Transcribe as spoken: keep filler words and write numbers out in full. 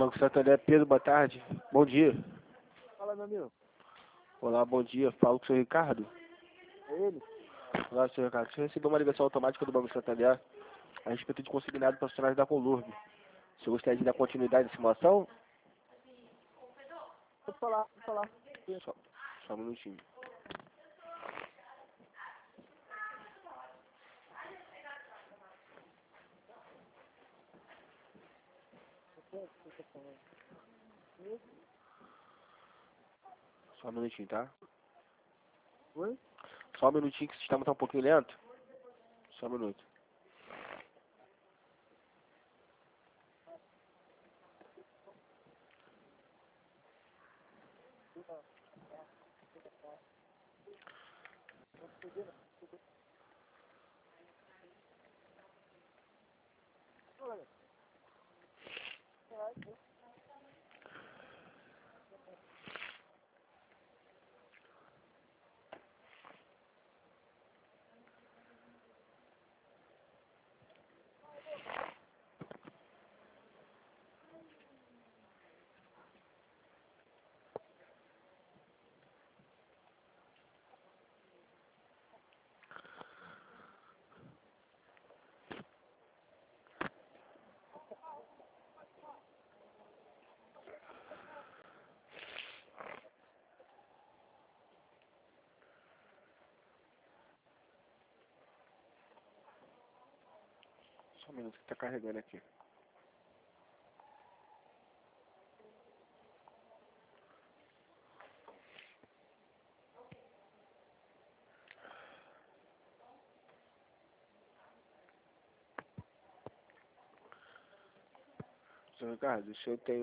Banco Santander, Pedro, boa tarde. Bom dia. Fala, meu amigo. Olá, bom dia. Falo com o senhor Ricardo. É ele? Olá, senhor Ricardo. Você recebeu uma ligação automática do Banco Santander a respeito de consignado profissionais da Colurb. Você gostaria de dar continuidade à simulação? Pode falar, pode falar. Só, só um minutinho. Só um minutinho, tá? Oi? Só um minutinho que o sistema tá um pouquinho lento. Só um minuto. Só um minuto que tá carregando aqui. Senhor Ricardo, o senhor tem